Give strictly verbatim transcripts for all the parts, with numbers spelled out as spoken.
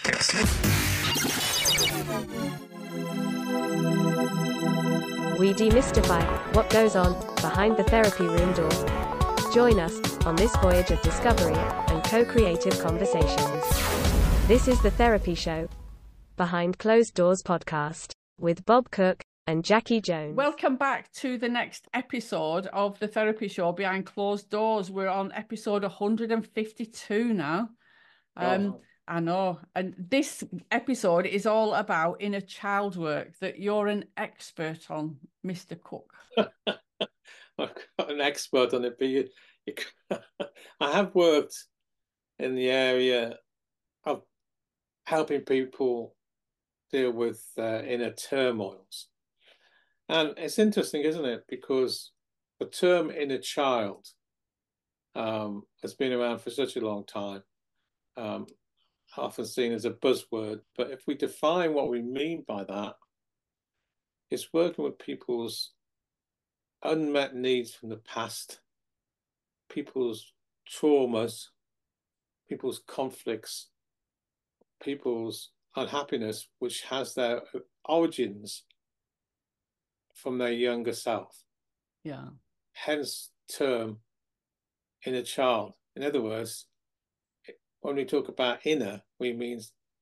We demystify what goes on behind the therapy room door. Join us on this voyage of discovery and co-creative conversations. This is The Therapy Show, Behind Closed Doors podcast, with Bob Cook and Jackie Jones. Welcome back to the next episode of The Therapy Show, Behind Closed Doors. We're on episode one hundred fifty-two now. Um, oh. I know. And this episode is all about inner child work that you're an expert on, Mister Cook. I've got an expert on it, but you, you, I have worked in the area of helping people deal with uh, inner turmoils. And it's interesting, isn't it? Because the term inner child um, has been around for such a long time. Um, often seen as a buzzword, but if we define what we mean by that, it's working with people's unmet needs from the past, people's traumas, people's conflicts, people's unhappiness, which has their origins from their younger self. Yeah. Hence term inner child. In other words, when we talk about inner, we mean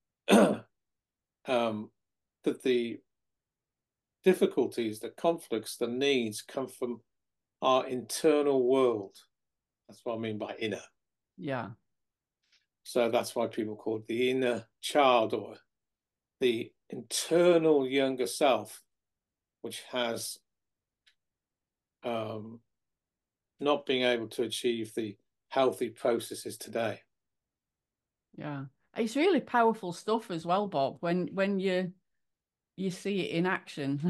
um, that the difficulties, the conflicts, the needs come from our internal world. That's what I mean by inner. Yeah. So that's why people call it the inner child, or the internal younger self, which has um, not being able to achieve the healthy processes today. Yeah, it's really powerful stuff as well, Bob, when when you you see it in action.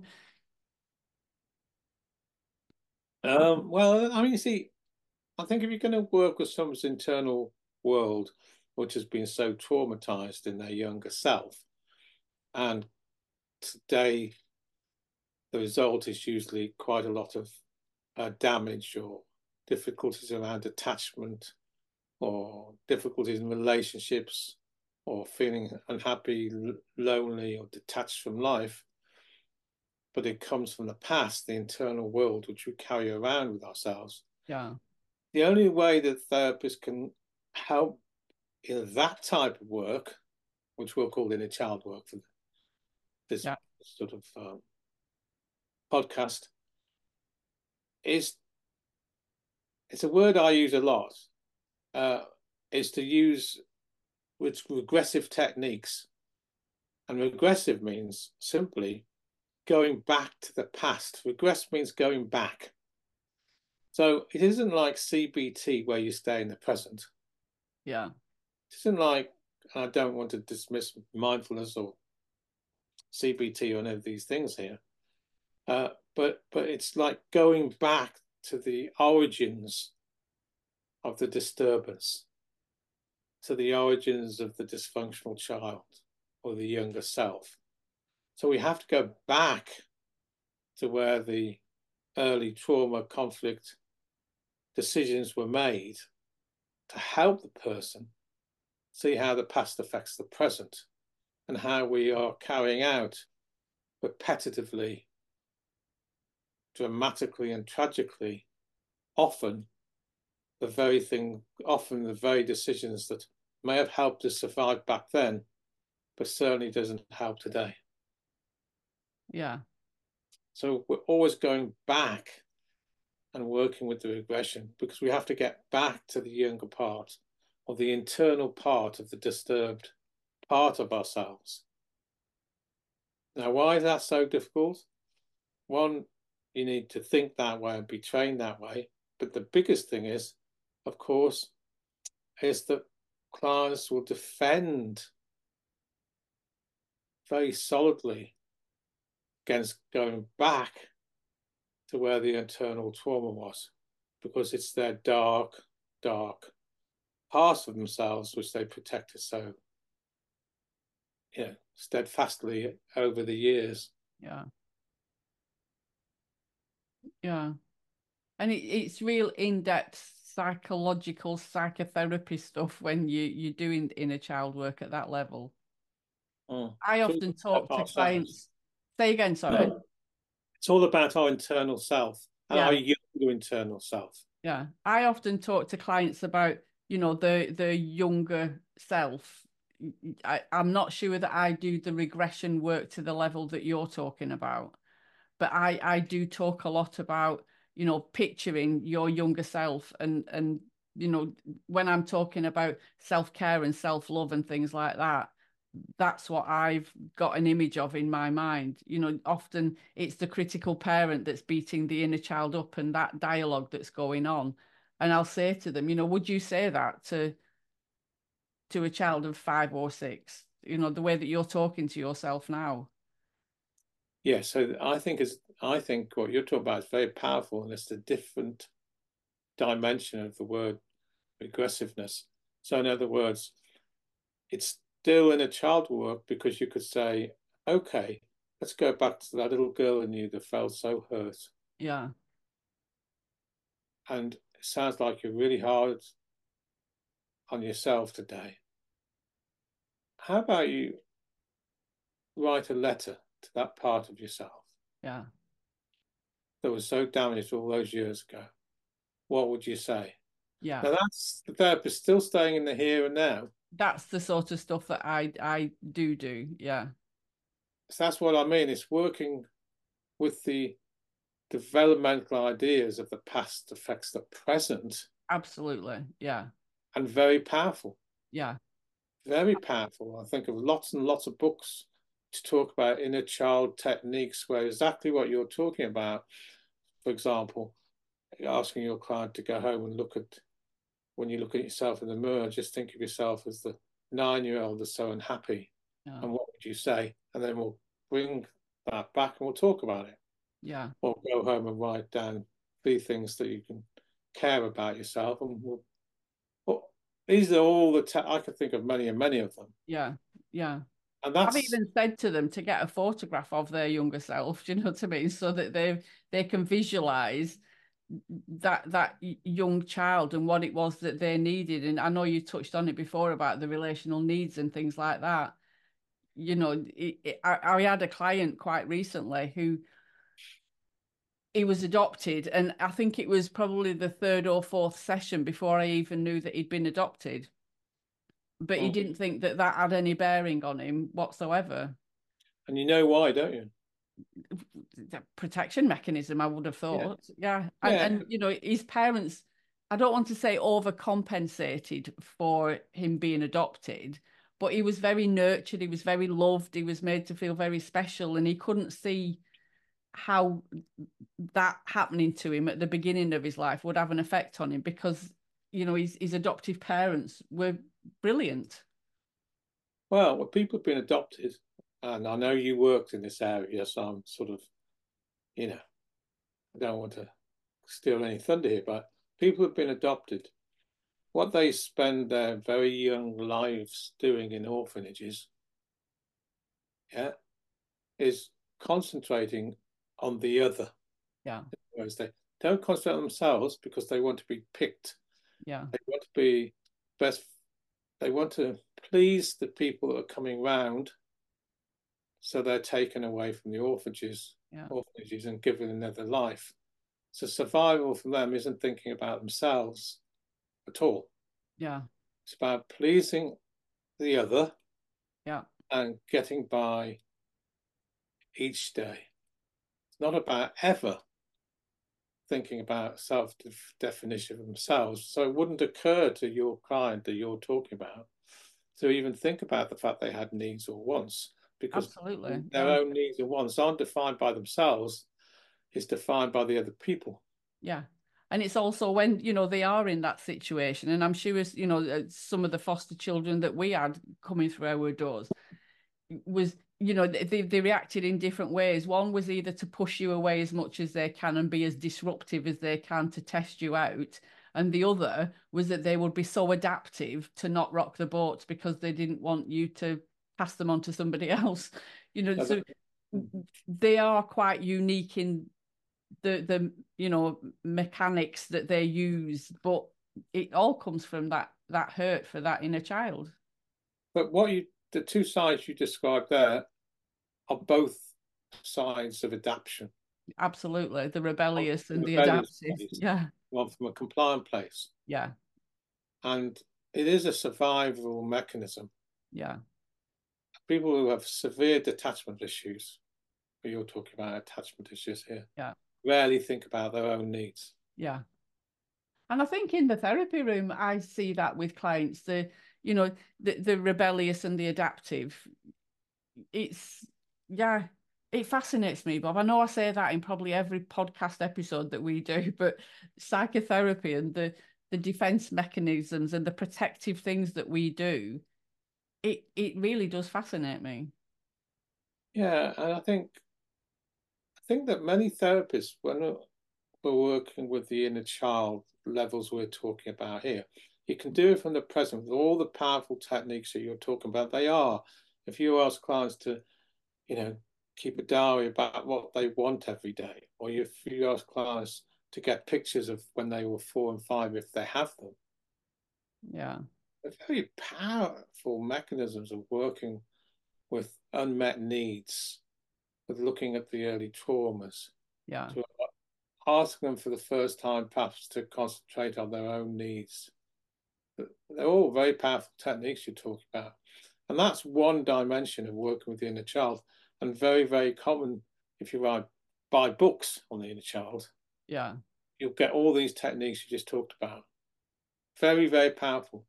um, well, I mean, you see, I think if you're going to work with someone's internal world, which has been so traumatized in their younger self, and today the result is usually quite a lot of uh, damage or difficulties around attachment, or difficulties in relationships, or feeling unhappy, lonely, or detached from life. But it comes from the past, the internal world, which we carry around with ourselves. Yeah. The only way that therapists can help in that type of work, which we'll call inner child work for this yeah. sort of um, podcast, is, it's a word I use a lot, uh, is to use with regressive techniques. And regressive means simply going back to the past. Regress means going back. So it isn't like C B T where you stay in the present. Yeah. It isn't like, I don't want to dismiss mindfulness or C B T or any of these things here, uh, but but it's like going back to the origins of the disturbance, to the origins of the dysfunctional child or the younger self. So we have to go back to where the early trauma, conflict, decisions were made to help the person see how the past affects the present and how we are carrying out repetitively, dramatically and tragically, often the very thing, often the very decisions that may have helped us survive back then, but certainly doesn't help today. Yeah. So we're always going back and working with the regression, because we have to get back to the younger part, or the internal part of the disturbed part of ourselves. Now, why is that so difficult? One, you need to think that way and be trained that way. But the biggest thing is, of course, is that clients will defend very solidly against going back to where the internal trauma was, because it's their dark, dark parts of themselves which they protected so, you know, steadfastly over the years. Yeah. Yeah. And it, it's real in-depth psychological psychotherapy stuff when you you're doing inner child work at that level. Mm. I So often talk to ourselves. clients. Say again, sorry. It's all about our internal self and Yeah. our younger internal self. Yeah, I often talk to clients about, you know, the the younger self. I, I'm not sure that I do the regression work to the level that you're talking about, but I I do talk a lot about, you know, picturing your younger self and and you know, when I'm talking about self-care and self-love and things like that, that's what I've got an image of in my mind. You know, often it's the critical parent that's beating the inner child up and that dialogue that's going on. And I'll say to them, you know, would you say that to to a child of five or six? You know, the way that you're talking to yourself now. Yeah, so I think is I think what you're talking about is very powerful, and it's a different dimension of the word aggressiveness. So in other words, it's still in a child work because you could say, okay, let's go back to that little girl in you that felt so hurt. Yeah. And it sounds like you're really hard on yourself today. How about you write a letter to that part of yourself Yeah. that was so damaged all those years ago? What would you say? Yeah. Now that's the therapist still staying in the here and now. That's the sort of stuff that I I do do. Yeah. So that's what I mean. It's working with the developmental ideas of the past affects the present. Absolutely. Yeah. And very powerful. Yeah. Very powerful. I think of lots and lots of books to talk about inner child techniques where exactly what you're talking about. For example, asking your client to go home and look at, when you look at yourself in the mirror, just think of yourself as the nine-year-old that's so unhappy. Yeah. And what would you say? And then we'll bring that back and we'll talk about it. Yeah. Or go home and write down three things that you can care about yourself. And we'll, well, these are all the, te- I could think of many and many of them. Yeah. Yeah. And that's, I've even said to them to get a photograph of their younger self, do you know what I mean? So that they they can visualize that that young child and what it was that they needed. And I know you touched on it before about the relational needs and things like that. You know, it, it, I, I had a client quite recently who he was adopted, and I think it was probably the third or fourth session before I even knew that he'd been adopted. But he didn't think that that had any bearing on him whatsoever. And you know why, don't you? The protection mechanism, I would have thought. Yeah. yeah. And, yeah. and, you know, his parents, I don't want to say overcompensated for him being adopted, but he was very nurtured. He was very loved. He was made to feel very special. And he couldn't see how that happening to him at the beginning of his life would have an effect on him because, you know, his, his adoptive parents were brilliant. Well, when people have been adopted, and I know you worked in this area, so I'm sort of, you know, I don't want to steal any thunder here, but people who've been adopted, what they spend their very young lives doing in orphanages, yeah, is concentrating on the other. Yeah. Whereas they don't concentrate on themselves because they want to be picked. Yeah. They want to be best. They want to please the people that are coming round. So they're taken away from the orphanages, yeah. orphanages and given another life. So survival for them isn't thinking about themselves at all. Yeah. It's about pleasing the other. Yeah. And getting by each day. It's not about ever thinking about self-definition of themselves. So it wouldn't occur to your client that you're talking about to even think about the fact they had needs or wants. Because Absolutely. their yeah. own needs and wants aren't defined by themselves, it's defined by the other people. Yeah. And it's also when, you know, they are in that situation. And I'm sure, you know, some of the foster children that we had coming through our doors was, you know, they, they reacted in different ways. One was either to push you away as much as they can and be as disruptive as they can to test you out. And the other was that they would be so adaptive to not rock the boat because they didn't want you to pass them on to somebody else. You know, so they are quite unique in the, the, you know, mechanics that they use, but it all comes from that that hurt for that inner child. But what you, the two sides you described there are both sides of adaptation. Absolutely. The rebellious The and the rebellious adaptive. place, Yeah. one from a compliant place. Yeah. And it is a survival mechanism. Yeah. People who have severe detachment issues, you're talking about attachment issues here, yeah, rarely think about their own needs. Yeah. And I think in the therapy room, I see that with clients, the, you know, the, the rebellious and the adaptive. It's, yeah, it fascinates me, Bob. I know I say that in probably every podcast episode that we do, but psychotherapy and the, the defense mechanisms and the protective things that we do, it, it really does fascinate me. Yeah, and I think I think that many therapists, when we're working with the inner child levels we're talking about here, you can do it from the present with all the powerful techniques that you're talking about. They are, if you ask clients to, you know, keep a diary about what they want every day, or if you ask clients to get pictures of when they were four and five, if they have them. Yeah. They're very powerful mechanisms of working with unmet needs, with looking at the early traumas. Yeah. To ask them for the first time perhaps to concentrate on their own needs. They're all very powerful techniques you're talking about. And that's one dimension of working with the inner child, and very, very common if you write, buy books on the inner child. Yeah. You'll get all these techniques you just talked about. Very, very powerful.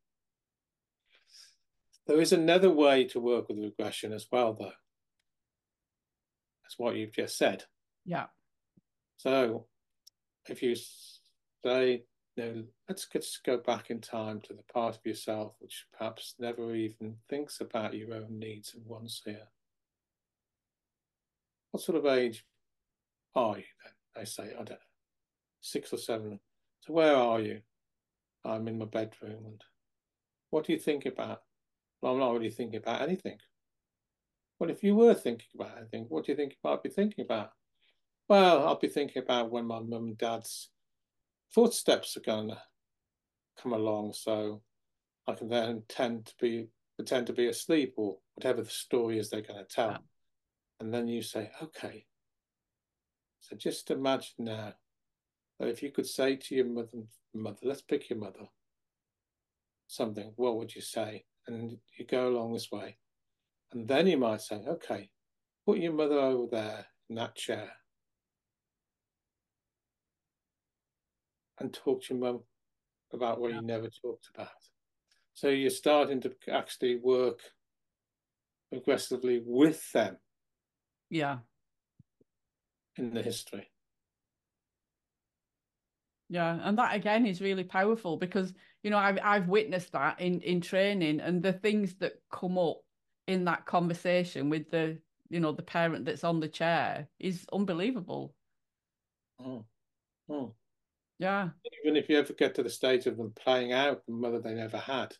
There is another way to work with regression as well, though. That's what you've just said. Yeah. So if you say, you know, let's just go back in time to the part of yourself which perhaps never even thinks about your own needs and wants here. What sort of age are you then? They say, I don't know, six or seven. So where are you? I'm in my bedroom. And what do you think about? Well, I'm not really thinking about anything. Well, if you were thinking about anything, what do you think you might be thinking about? Well, I'll be thinking about when my mum and dad's footsteps are going to come along, so I can then tend to be pretend to be asleep, or whatever the story is they're going to tell. Yeah. And then you say, okay, so just imagine now that if you could say to your mother, mother, let's pick your mother, something, what would you say? And you go along this way. And then you might say, okay, put your mother over there in that chair and talk to your mum about what yeah. you never talked about. So you're starting to actually work aggressively with them. Yeah. In the history. Yeah, and that again is really powerful because, you know, I've I've witnessed that in in training, and the things that come up in that conversation with the, you know, the parent that's on the chair is unbelievable. Oh. Oh. Yeah. Even if you ever get to the stage of them playing out the mother they never had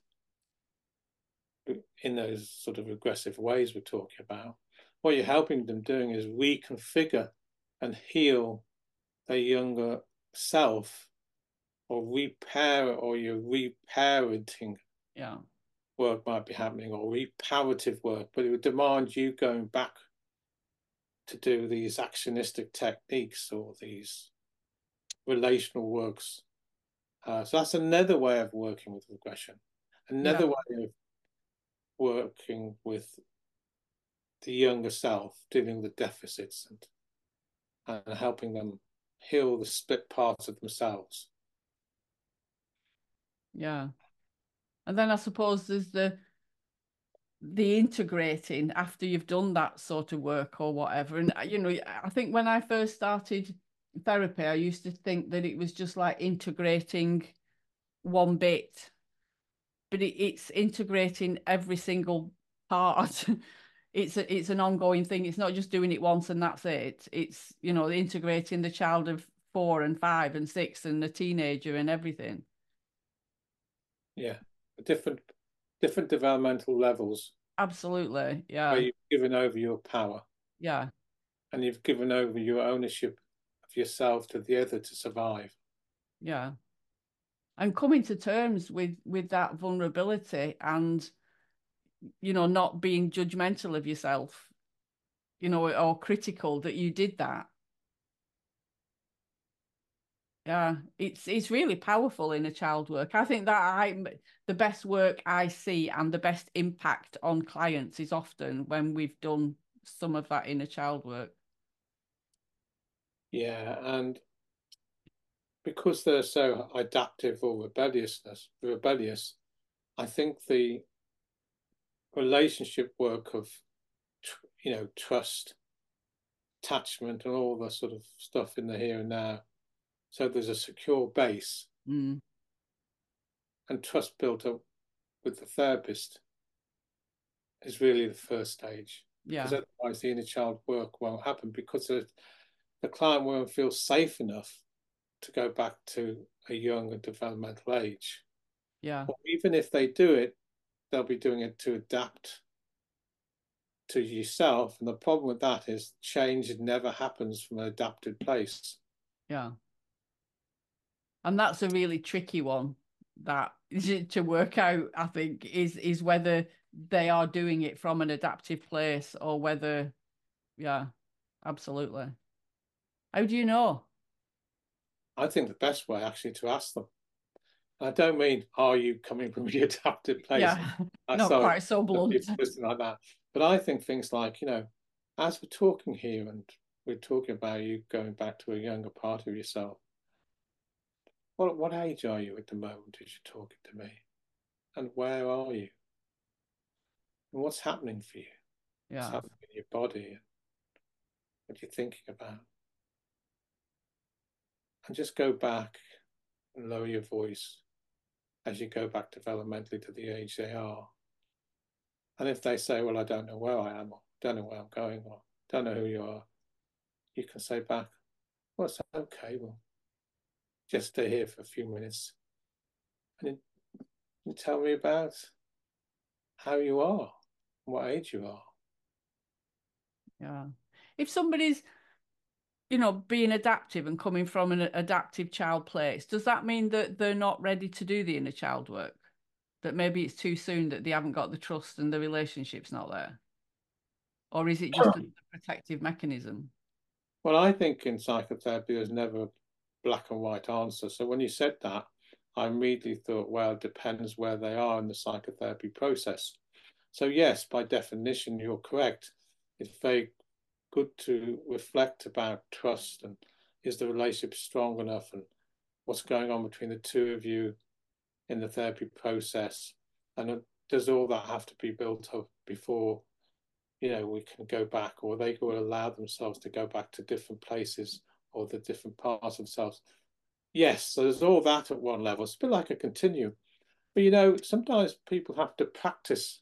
in those sort of aggressive ways we're talking about, what you're helping them doing is reconfigure and heal their younger self, or repair, or your reparenting yeah. work might be happening, or reparative work, but it would demand you going back to do these actionistic techniques or these relational works. Uh, so that's another way of working with regression, another yeah. way of working with the younger self, dealing with deficits and, and helping them heal the split parts of themselves. Yeah. And then I suppose there's the the integrating after you've done that sort of work or whatever. And, you know, I think when I first started therapy, I used to think that it was just like integrating one bit, but it, it's integrating every single part. It's a, it's an ongoing thing. It's not just doing it once and that's it. It's, you know, integrating the child of four and five and six and the teenager and everything. Yeah, different different developmental levels. Absolutely, yeah. Where you've given over your power. Yeah. And you've given over your ownership of yourself to the other to survive. Yeah. and coming to terms with with that vulnerability, and you know, not being judgmental of yourself, you know, or critical that you did that. Yeah, it's it's really powerful in a child work. I think that I the best work I see and the best impact on clients is often when we've done some of that inner child work. Yeah, and because they're so adaptive or rebelliousness, rebellious, I think the relationship work of, you know, trust, attachment, and all the sort of stuff in the here and now. So there's a secure base Mm. and trust built up with the therapist is really the first stage. Yeah. Because otherwise the inner child work won't happen, because the, the client won't feel safe enough to go back to a young and developmental age. Yeah. Or even if they do it, they'll be doing it to adapt to yourself. And the problem with that is change never happens from an adapted place. Yeah. And that's a really tricky one that to work out, I think, is is whether they are doing it from an adaptive place or whether, yeah, absolutely. How do you know? I think the best way actually to ask them. I don't mean, are you coming from the adapted place? Yeah, Uh, not sorry, quite so blunt. something like that. But I think things like, you know, as we're talking here and we're talking about you going back to a younger part of yourself, what what age are you at the moment as you're talking to me? And where are you? And what's happening for you? What's Yeah. happening in your body? And what you're thinking about? And just go back and lower your voice as you go back developmentally to the age they are. And if they say, well, I don't know where I am, or don't know where I'm going, or don't know who you are, you can say back, well, it's okay, well, just stay here for a few minutes and you tell me about how you are, what age you are. Yeah. If somebody's, you know, being adaptive and coming from an adaptive child place, does that mean that they're not ready to do the inner child work? That maybe it's too soon, that they haven't got the trust and the relationship's not there? Or is it just a protective mechanism? Well, I think in psychotherapy, there's never a black and white answer. So when you said that, I immediately thought, well, it depends where they are in the psychotherapy process. So yes, by definition, you're correct. It's very good to reflect about trust and is the relationship strong enough and what's going on between the two of you in the therapy process. And does all that have to be built up before, you know, we can go back, or they will allow themselves to go back to different places or the different parts of themselves? Yes, so there's all that at one level. It's a bit like a continuum. But, you know, sometimes people have to practice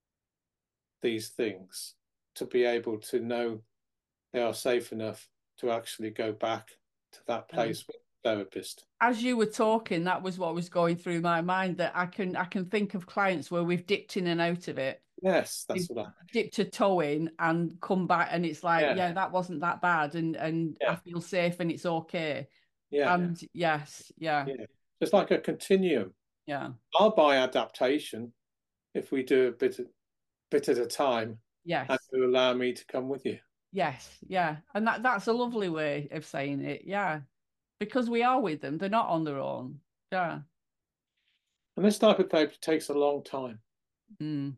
these things to be able to know they are safe enough to actually go back to that place with a therapist. As you were talking, that was what was going through my mind, that I can I can think of clients where we've dipped in and out of it. Yes, that's We've what I dipped a toe in and come back, and it's like, yeah, yeah, that wasn't that bad, and and yeah. I feel safe and it's okay. Yeah, and yes, yeah, yeah. It's like a continuum. yeah, I'll buy adaptation if we do a bit bit at a time, yes, and you allow me to come with you. yes, yeah, and that that's a lovely way of saying it. Yeah, because we are with them; they're not on their own. Yeah. And this type of therapy takes a long time. Mm.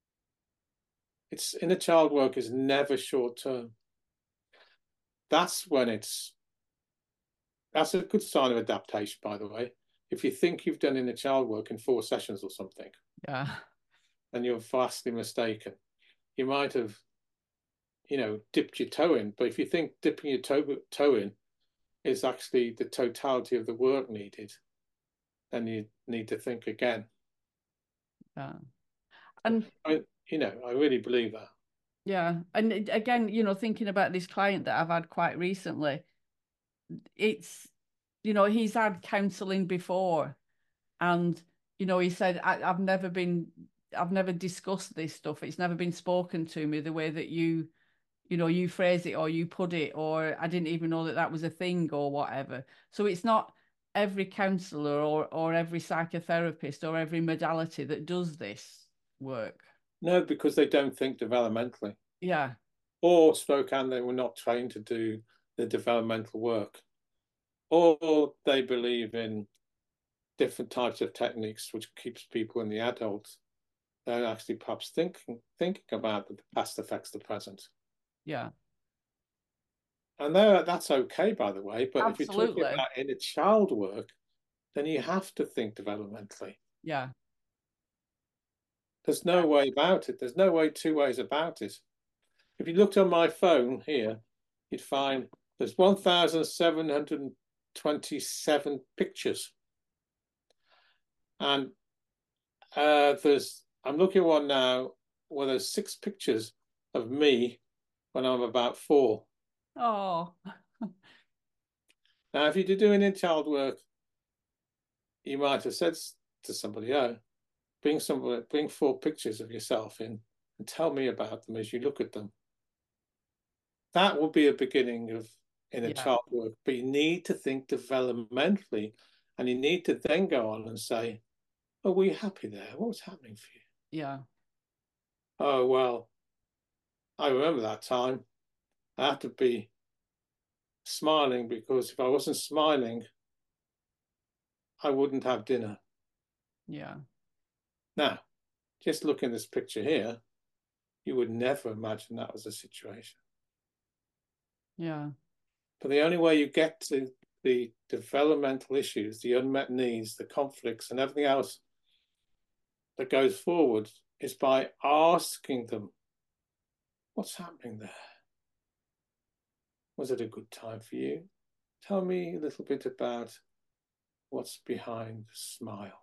It's inner child work is never short term. That's when it's that's a good sign of adaptation, by the way. If you think you've done inner child work in four sessions or something, Yeah, and you're vastly mistaken, you might have, you know, dipped your toe in. But if you think dipping your toe, toe in is actually the totality of the work needed, then you need to think again. yeah, and I, you know, I really believe that. yeah, and again, you know, thinking about this client that I've had quite recently, it's, you know, he's had counselling before, and you know, he said, I, I've never been, I've never discussed this stuff. It's never been spoken to me the way that you, you know, you phrase it or you put it, or I didn't even know that that was a thing or whatever. So it's not, every counsellor or or every psychotherapist or every modality that does this work. No, because they don't think developmentally. Yeah. Or stroke and they were not trained to do the developmental work. Or they believe in different types of techniques which keeps people in the adults. They're actually perhaps thinking thinking about the past affects the present. Yeah. And that's okay, by the way. But Absolutely. if you're talking about inner child work, then you have to think developmentally. Yeah. There's no way about it. There's no way two ways about it. If you looked on my phone here, you'd find there's one thousand seven hundred twenty-seven pictures. And uh, there's, I'm looking at one now where there's six pictures of me when I'm about four. Oh. Now, if you're doing in child work, you might have said to somebody, oh, bring somebody, bring four pictures of yourself in and tell me about them as you look at them. That will be a beginning of inner yeah. child work, but you need to think developmentally, and you need to then go on and say, oh, were you happy there? What was happening for you? Yeah. Oh, well, I remember that time. I had to be smiling because if I wasn't smiling, I wouldn't have dinner. Yeah. Now, just look in this picture here, you would never imagine that was a situation. Yeah. But the only way you get to the developmental issues, the unmet needs, the conflicts, and everything else that goes forward is by asking them, what's happening there? Was it a good time for you? Tell me a little bit about what's behind the smile.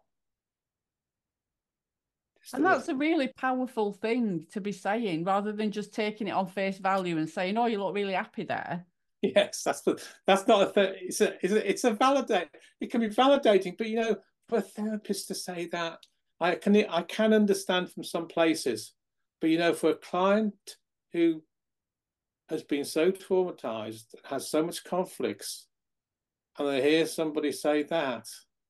Just and that's a really powerful thing to be saying, rather than just taking it on face value and saying, oh, you look really happy there. Yes, that's the, that's not a thing. It's a, it's a, it's a validate. It can be validating, but you know, for a therapist to say that, I can, I can understand from some places, but you know, for a client who has been so traumatized, has so much conflicts, and they hear somebody say that,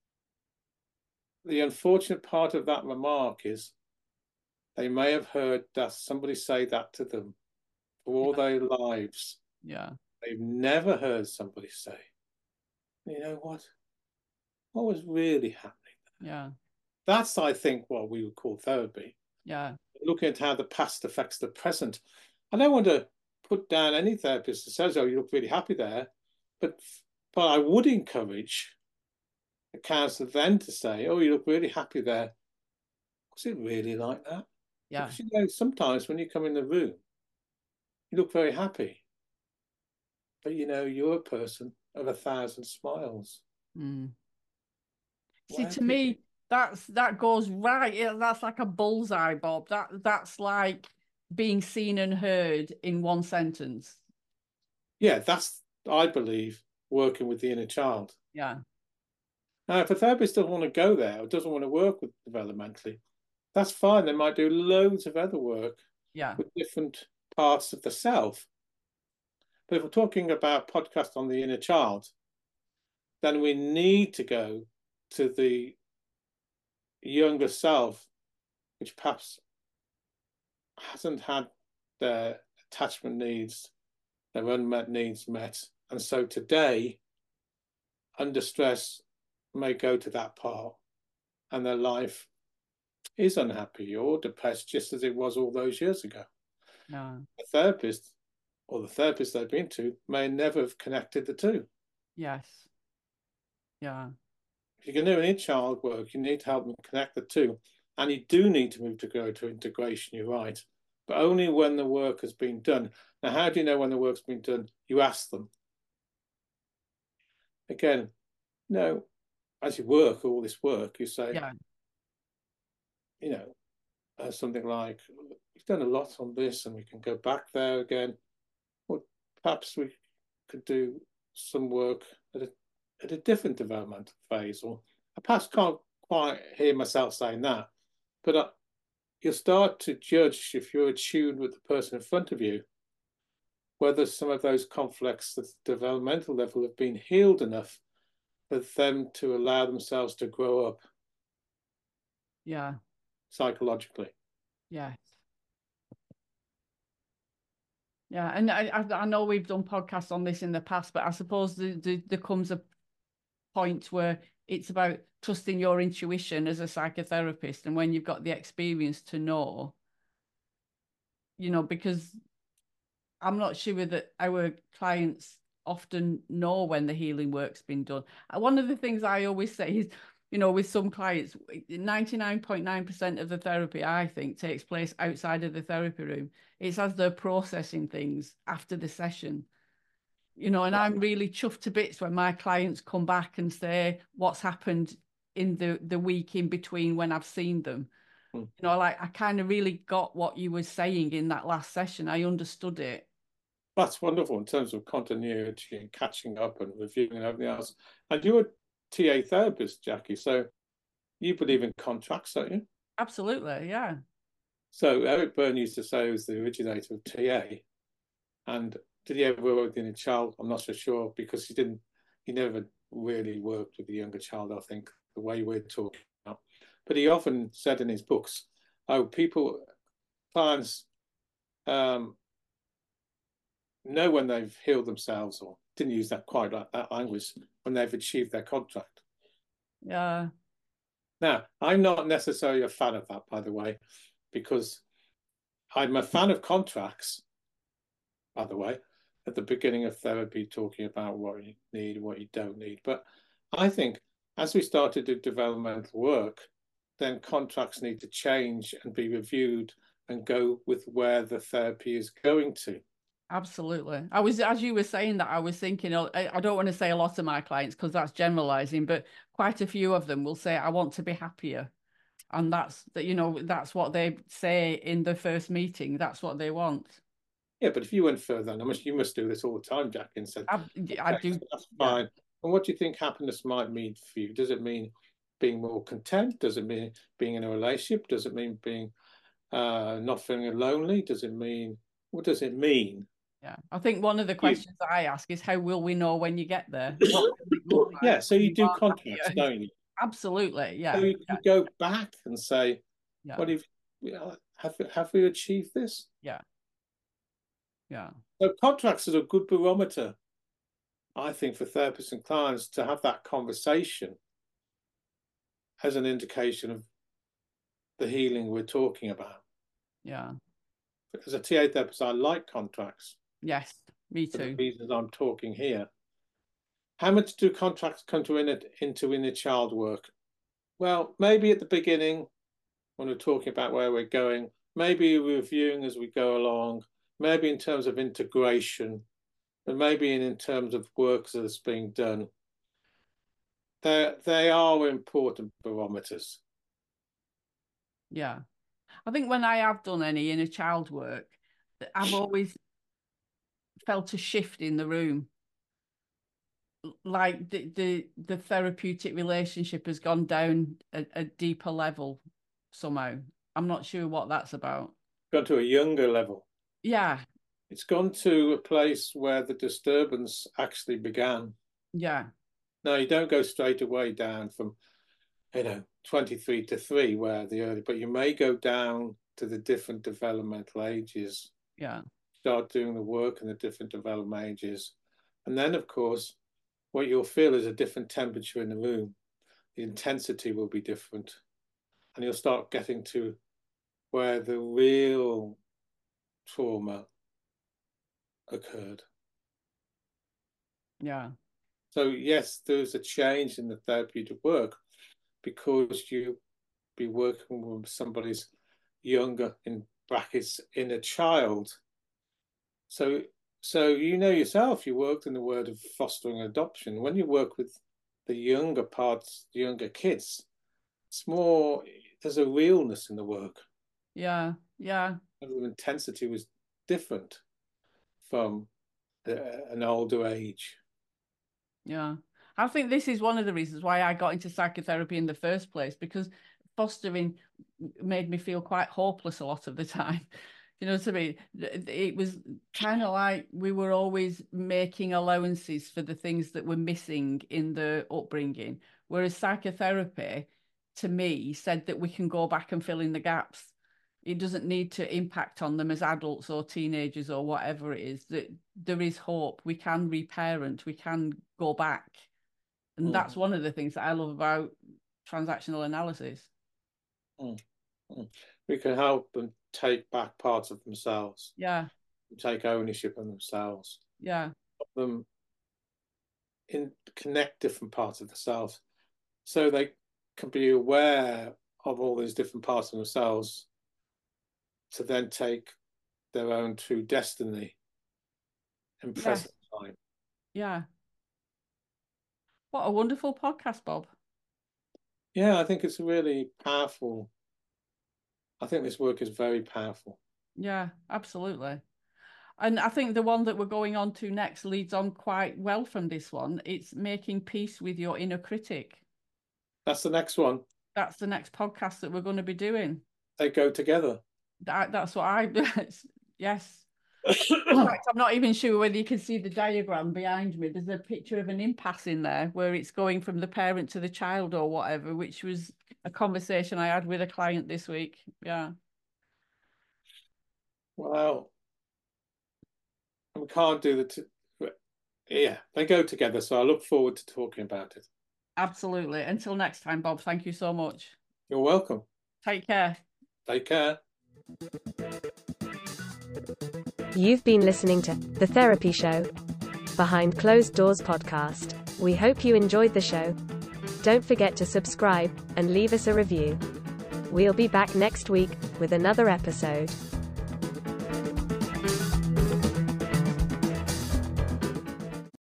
the unfortunate part of that remark is they may have heard that somebody say that to them for all yeah. their lives. Yeah. They've never heard somebody say, you know what? What was really happening there? Yeah. That's, I think, what we would call therapy. Yeah. Looking at how the past affects the present. I don't want to put down any therapist that says, oh, you look really happy there. But, but I would encourage a counsellor then to say, oh, you look really happy there. Was it really like that? Yeah. Because, you know, sometimes when you come in the room, you look very happy. But, you know, you're a person of a thousand smiles. Mm. See, to me, that's that goes right. That's like a bullseye, Bob. That That's like being seen and heard in one sentence. Yeah, that's, I believe, working with the inner child. Yeah. Now, if a therapist doesn't want to go there or doesn't want to work with developmentally, that's fine. They might do loads of other work yeah. with different parts of the self. But if we're talking about podcast on the inner child, then we need to go to the younger self, which perhaps hasn't had their attachment needs, their unmet needs met. And so today, under stress, may go to that part and their life is unhappy or depressed, just as it was all those years ago. No. A therapist or the therapist they've been to may never have connected the two. Yes. Yeah. If you're going to do any child work, you need to help them connect the two. And you do need to move to go to integration, you're right. But only when the work has been done. Now, how do you know when the work's been done? You ask them. Again, you know, as you work, all this work, you say, yeah. you know, uh, something like, we've done a lot on this and we can go back there again. Well, perhaps we could do some work at a, at a different developmental phase. Or I perhaps can't quite hear myself saying that, but uh, you'll start to judge, if you're attuned with the person in front of you, whether some of those conflicts at the developmental level have been healed enough for them to allow themselves to grow up. Yeah. Psychologically. Yes. Yeah, and I I know we've done podcasts on this in the past, but I suppose the, the, there comes a point where it's about trusting your intuition as a psychotherapist, and when you've got the experience to know, you know, because I'm not sure that our clients often know when the healing work's been done. One of the things I always say is, you know, with some clients, ninety-nine point nine percent of the therapy, I think, takes place outside of the therapy room. It's as they're processing things after the session, you know, and I'm really chuffed to bits when my clients come back and say what's happened in the, the week in between when I've seen them. Hmm. You know, like I kind of really got what you were saying in that last session. I understood it. That's wonderful in terms of continuity and catching up and reviewing and everything else. And you're a T A therapist, Jackie, so you believe in contracts, don't you? Absolutely, yeah. So Eric Byrne used to say he was the originator of T A. And did he ever work with a child? I'm not so sure, because he didn't, he never really worked with a younger child, I think, the way we're talking about. But he often said in his books, oh, people, clients um, know when they've healed themselves, or didn't use that quite like that language, when they've achieved their contract. Yeah. Now, I'm not necessarily a fan of that, by the way, because I'm a fan of contracts, by the way, at the beginning of therapy, talking about what you need, what you don't need. But I think as we start to do developmental work, then contracts need to change and be reviewed and go with where the therapy is going to. Absolutely. I was, as you were saying that, I was thinking, I, I don't want to say a lot of my clients because that's generalizing, but quite a few of them will say, I want to be happier. And that's that, you know, that's what they say in the first meeting. That's what they want. Yeah, but if you went further, and I must, you must do this all the time, Jackie, and said, I, I okay, do. so that's fine. Yeah. And what do you think happiness might mean for you? Does it mean being more content? Does it mean being in a relationship? Does it mean being uh, not feeling lonely? Does it mean, what does it mean? Yeah, I think one of the questions you, I ask is, how will we know when you get there? Like yeah, so you do contracts, happier? Don't you? Absolutely, yeah. So you yeah. can go back and say, yeah. what if, have, have we achieved this? Yeah. Yeah. So contracts are a good barometer, I think, for therapists and clients to have that conversation as an indication of the healing we're talking about. Yeah. As a T A therapist, I like contracts. Yes, me too. For the reasons I'm talking here. How much do contracts come to in it, into inner child work? Well, maybe at the beginning, when we're talking about where we're going, maybe reviewing as we go along, maybe in terms of integration, and maybe in, in terms of work that's being done. They they are important barometers. Yeah. I think when I have done any inner child work, I've always felt a shift in the room. Like the the, the therapeutic relationship has gone down a, a deeper level somehow. I'm not sure what that's about. Gone to a younger level. Yeah. It's gone to a place where the disturbance actually began. Yeah. No, you don't go straight away down from, you know, twenty-three to three where the early, but you may go down to the different developmental ages. Yeah. Start doing the work in the different developmental ages. And then, of course, what you'll feel is a different temperature in the room. The intensity will be different. And you'll start getting to where the real trauma occurred. Yeah. So yes, there's a change in the therapeutic work because you be working with somebody's younger, in brackets, inner child. So, so you know yourself, you worked in the world of fostering adoption. When you work with the younger parts, the younger kids, it's more, there's a realness in the work. Yeah, yeah. The intensity was different from the, an older age. Yeah. I think this is one of the reasons why I got into psychotherapy in the first place, because fostering made me feel quite hopeless a lot of the time. You know what I mean? It was kind of like we were always making allowances for the things that were missing in the upbringing, whereas psychotherapy, to me, said that we can go back and fill in the gaps. It doesn't need to impact on them as adults or teenagers or whatever it is. That there is hope. We can reparent. We can go back, and mm. that's one of the things that I love about transactional analysis. Mm. Mm. We can help them take back parts of themselves. Yeah. Take ownership of themselves. Yeah. Help them in connect different parts of themselves, so they can be aware of all these different parts of themselves, to then take their own true destiny in present yeah. time. Yeah. What a wonderful podcast, Bob. Yeah, I think it's really powerful. I think this work is very powerful. Yeah, absolutely. And I think the one that we're going on to next leads on quite well from this one. It's making peace with your inner critic. That's the next one. That's the next podcast that we're going to be doing. They go together. That, that's what I do. Yes. In fact, I'm not even sure whether you can see the diagram behind me. There's a picture of an impasse in there where it's going from the parent to the child or whatever, which was a conversation I had with a client this week. Yeah. Wow. We can't do the two. Yeah, they go together. So I look forward to talking about it. Absolutely. Until next time, Bob, thank you so much. You're welcome. Take care. Take care. You've been listening to The Therapy Show, Behind Closed Doors podcast. We hope you enjoyed the show. Don't forget to subscribe and leave us a review. We'll be back next week with another episode.